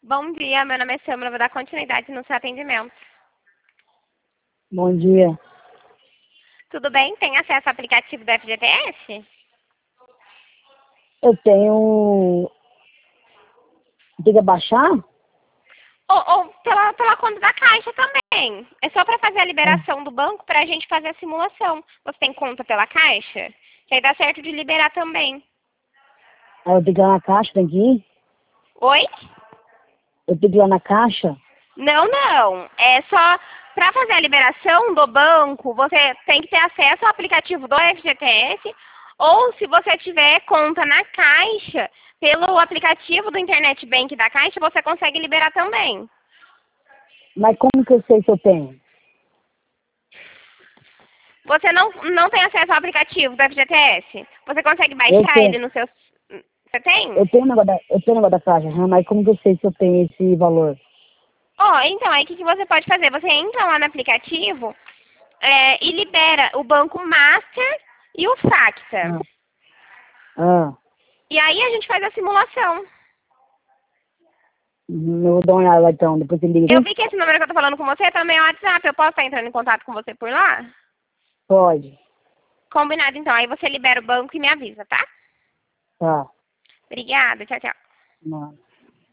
Bom dia, meu nome é Samara, vou dar continuidade no seu atendimento. Bom dia. Tudo bem? Tem acesso ao aplicativo do FGTS? Eu tenho. Tem que baixar? Ou pela conta da Caixa também. É só para fazer a liberação do banco para a gente fazer a simulação. Você tem conta pela Caixa? Que aí dá certo de liberar também. Aí eu tenho que ir lá na caixa, tem que ir? Oi? Eu tenho que ir lá na caixa? Não. É só para fazer a liberação do banco, você tem que ter acesso ao aplicativo do FGTS, ou se você tiver conta na Caixa, pelo aplicativo do Internet Bank da Caixa, você consegue liberar também. Mas como que eu sei se eu tenho? Você não tem acesso ao aplicativo do FGTS? Você consegue Eu baixar tenho. ele no seu... Você tem? Eu tenho negócio da caixa, mas como que eu sei se eu tenho esse valor? Então, aí o que você pode fazer? Você entra lá no aplicativo e libera o Banco Master e o Facta. Ah. Ah. E aí a gente faz a simulação. Eu vou dar uma olhada lá então, depois você liga Eu aqui? vi que esse número que eu tô falando com você também é o WhatsApp. Eu posso estar entrando em contato com você por lá? Pode. Combinado, então. Aí você libera o banco e me avisa, tá? Tá. Obrigada. Tchau, tchau. Não.